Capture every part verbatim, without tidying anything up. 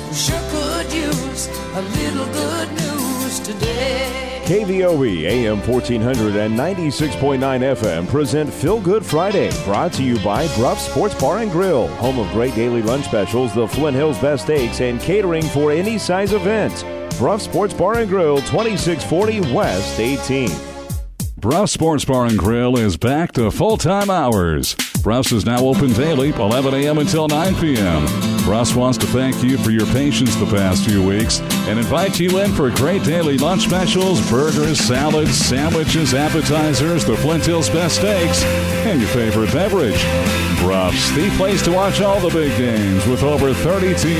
Sure could use a little good news today. K V O E A M fourteen hundred and ninety-six point nine F M present Feel Good Friday, brought to you by Bruff Sports Bar and Grill, home of great daily lunch specials, the Flint Hills Best Steaks, and catering for any size event. Bruff Sports Bar and Grill, twenty-six forty West eighteenth. Bruff Sports Bar and Grill is back to full-time hours. Bruff's is now open daily, eleven a.m. until nine p.m. Bruff's wants to thank you for your patience the past few weeks and invite you in for great daily lunch specials, burgers, salads, sandwiches, appetizers, the Flint Hills Best Steaks, and your favorite beverage. Bruff's, the place to watch all the big games with over thirty T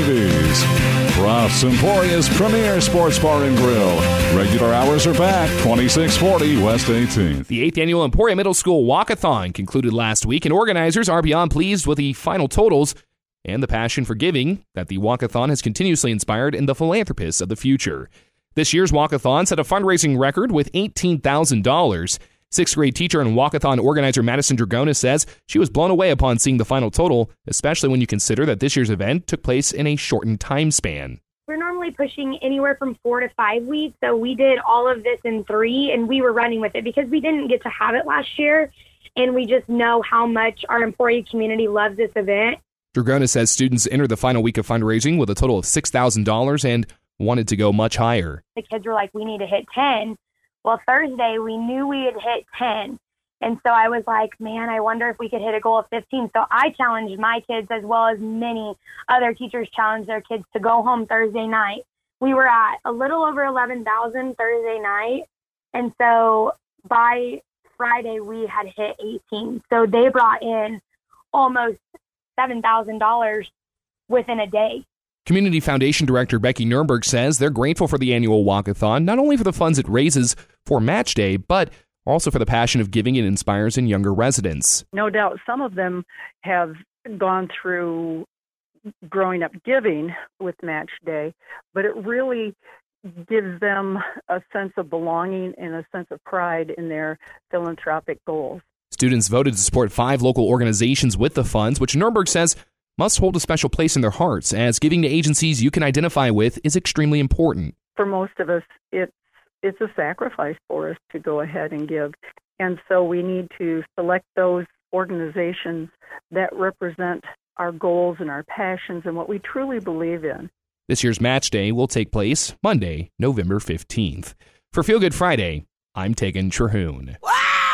Vs. Bruff's, Emporia's premier sports bar and grill. Regular hours are back, twenty-six forty West eighteenth. The eighth Annual Emporia Middle School Walkathon concluded last week, and organizers are beyond pleased with the final totals and the passion for giving that the Walkathon has continuously inspired in the philanthropists of the future. This year's Walkathon set a fundraising record with eighteen thousand dollars. Sixth grade teacher and Walkathon organizer Madison Dragona says she was blown away upon seeing the final total, especially when you consider that this year's event took place in a shortened time span. We're normally pushing anywhere from four to five weeks, so we did all of this in three, and we were running with it because we didn't get to have it last year, and we just know how much our Emporia community loves this event. Dragona says students entered the final week of fundraising with a total of six thousand dollars and wanted to go much higher. The kids were like, we need to hit ten. Well, Thursday, we knew we had hit ten. And so I was like, man, I wonder if we could hit a goal of fifteen. So I challenged my kids, as well as many other teachers challenged their kids to go home Thursday night. We were at a little over eleven thousand Thursday night. And so by Friday, we had hit eighteen. So they brought in almost seven thousand dollars within a day. Community Foundation Director Becky Nurnberg says they're grateful for the annual walkathon, not only for the funds it raises for Match Day, but also for the passion of giving it inspires in younger residents. No doubt some of them have gone through growing up giving with Match Day, but it really gives them a sense of belonging and a sense of pride in their philanthropic goals. Students voted to support five local organizations with the funds, which Nurnberg says must hold a special place in their hearts, as giving to agencies you can identify with is extremely important. For most of us, it's it's a sacrifice for us to go ahead and give. And so we need to select those organizations that represent our goals and our passions and what we truly believe in. This year's Match Day will take place Monday, November fifteenth. For Feel Good Friday, I'm Tegan Terhune. Wow,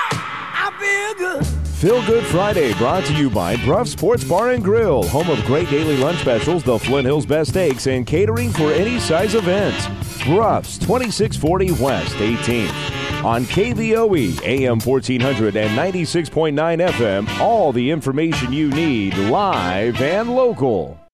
I feel good. Feel Good Friday, brought to you by Bruff Sports Bar and Grill, home of great daily lunch specials, the Flint Hills Best Steaks, and catering for any size event. Bruff's, twenty-six forty West eighteenth. On K V O E, A M fourteen hundred and ninety-six point nine F M, all the information you need, live and local.